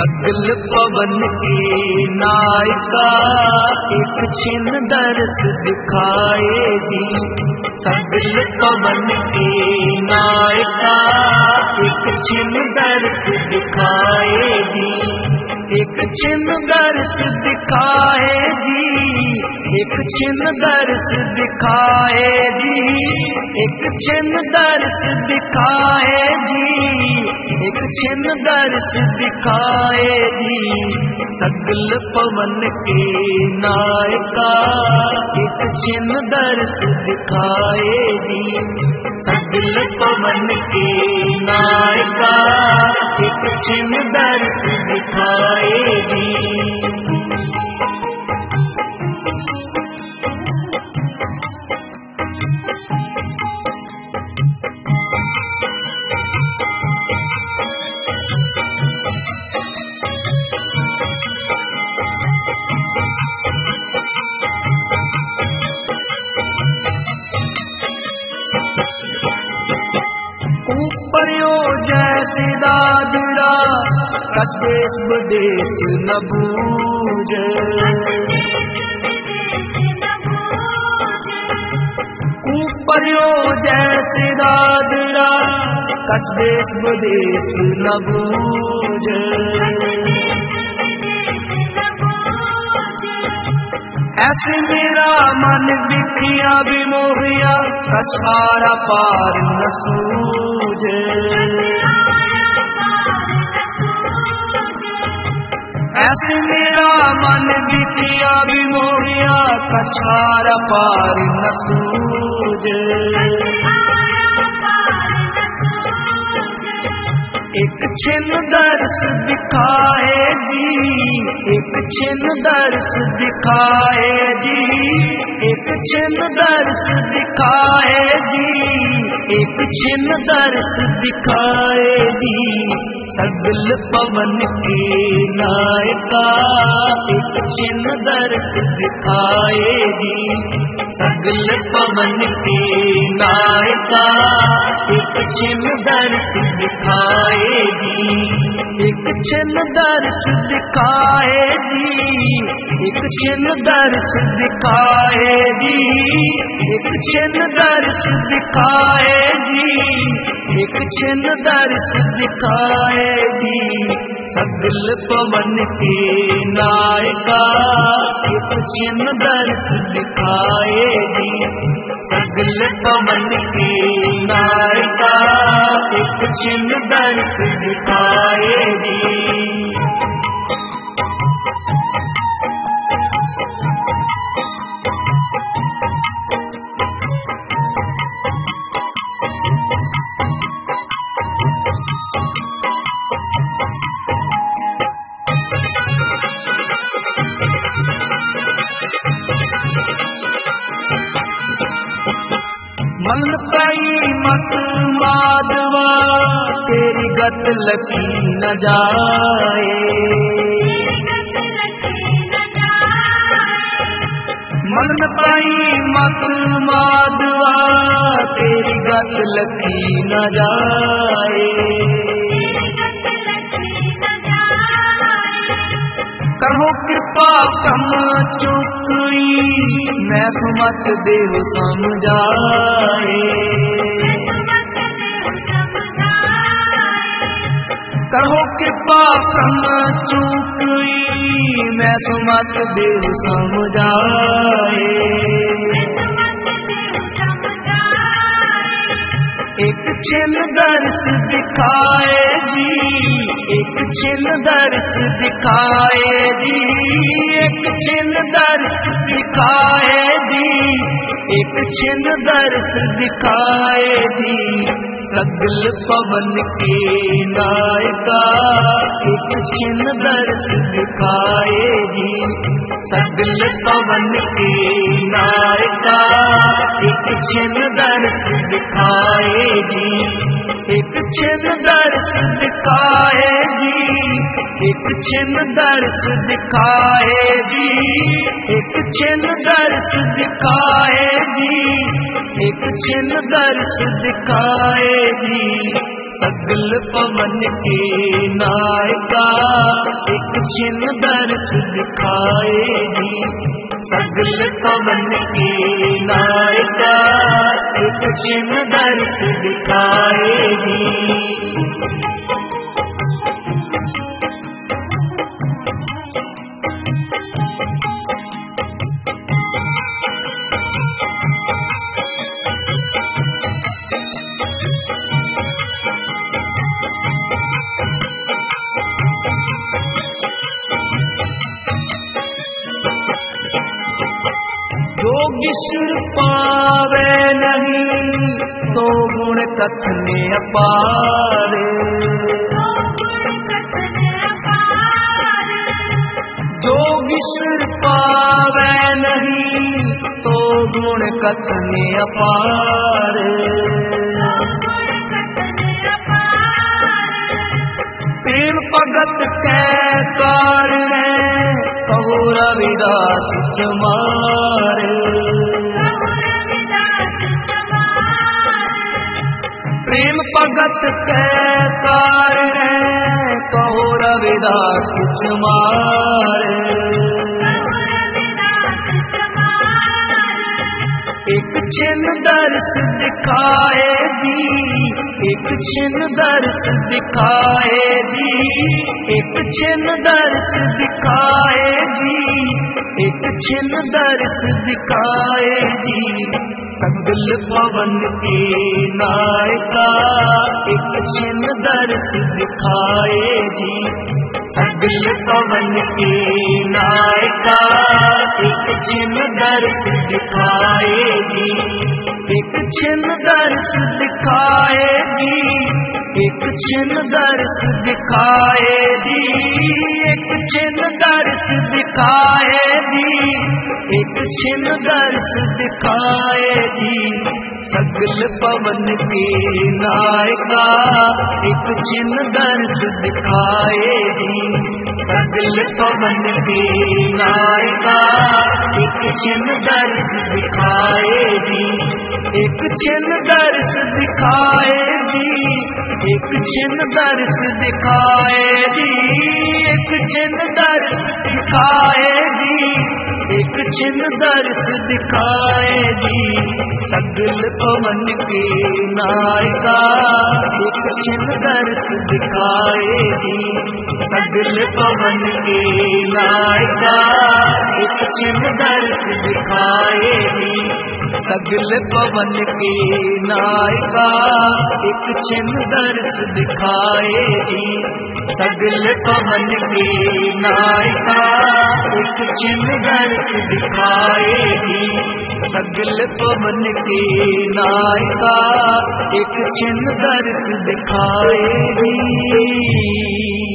सगल पवन के नायका एक छिन दर्श दिखाए जी। सगल पवन के नायका एक छिन दर्श दिखाए जी। एक छिन दर्श दिखाए जी, एक छिन दर्श दिखाए जी, एक छिन दर्श दिखाए जी, एक छिन दर्श दिखाए जी। सगल पवन के नायका एक छिन दर्श दिखाए जी। सगल पवन के नायका एक छिन दर्श दिखाए जी। ऊपरियो जैसे दादरा कदेश बदेश न बूझे। ऊपरियो जैसे दादरा कदेश बदेश न बूझे। ऐसे मेरा मन बिखिया बिमोहिया कछारा पार न सूझे। ऐसे मेरा मन बिखिया बिमोहिया कछारा पार न सूझे। एक छिन दर्श दिखाए जी, एक छिन दर्श दिखाए जी, एक छिन दर्श दिखाए जी, एक छिन दर्श दिखाए जी। सगल पवन के नायका एक छिन दर्श दिखाए जी। सगल पवन के नायका एक छिन दर्श दिखाए जी। एक छिन दर्श दिखाए जी, एक छिन दर्श दिखाए जी, एक छिन दर्श दिखाए जी, एक छिन दर्श दिखाए जी। सगल पवन के नायका एक छिन दर्श दिखाए जी। सगल पवन के नायका एक छिन दर्श दिखाए जी। मन पाई मत माधवा तेरी गत लकी न जाए। मन पाई मत माधवा तेरी गत लकी न जाए। कहो कृपा कम चुकई मैं सुमत देव समझाए। कहो कृपा कम चुकई मैं सुमत देव समझाए। एक छिन दर्श दिखाए जी, एक छिन दर्श दिखाए जी, एक छिन दर्श दिखाए जी, एक छिन दर्श दिखाए जी। सगल पवन के नायका एक छिन दर्श दिखाए जी। सगल पवन के नायका एक छिन दर्श दिखाए जी। एक छिन दर्श दिखाए जी, एक छिन दर्श दिखाए जी, एक छिन दर्श दिखाए जी, एक छिन दर्श दिखाए जी। सगल पवन के नायका एक छिन दर्श दिखाएगी। सगल पवन के नायका एक छिन दर्श दिखाएगी। ईश्वर पावे नहीं तो गुण कथने अपार। जो ईश्वर पावे नहीं तो गुण कथने अपार। प्रेम भगत के कारण कहो रविदास चमार। प्रेम भगत के कारण कहो रविदास चमार। एक छिन दर्श दिखाएगी। एक छिन दर्श दिखाएगी। एक छिन दर्श दिखाएगी। एक छिन दर्श दिखाएगी। सगल पवन के नायका एक छिन दर्श दिखाएगी। सगल पवन के नायका एक छिन दर्श दिखाएगी। एक छिन दर्श दिखाएगी। एक छिन दर्श दिखाएगी। एक छिन दर्श दिखाएगी। एक छिन दर्श दिखाएगी। सगल पवन के नायका एक छिन दर्श दिखाएगी। सगल पवन के नायका एक छिन दर्श दिखाएगी। एक छिन दर्श दिखाएगी। एक छिन दर्श दिखाएगी। एक छिन दर्श दिखाएगी। एक छिन दर्श दिखाएगी। सगल पवन के नायका एक छिन दर्श दिखाएगी। सगल पवन के नायका एक छिन दर्श दिखाएगी। सगल पवन के नायका एक छिन दर्श दिखाएगी। सगल पवन के नायका एक छिन दर्श दिखाएगी। सगल पवन के नायका एक छिन दर्श दिखाएगी।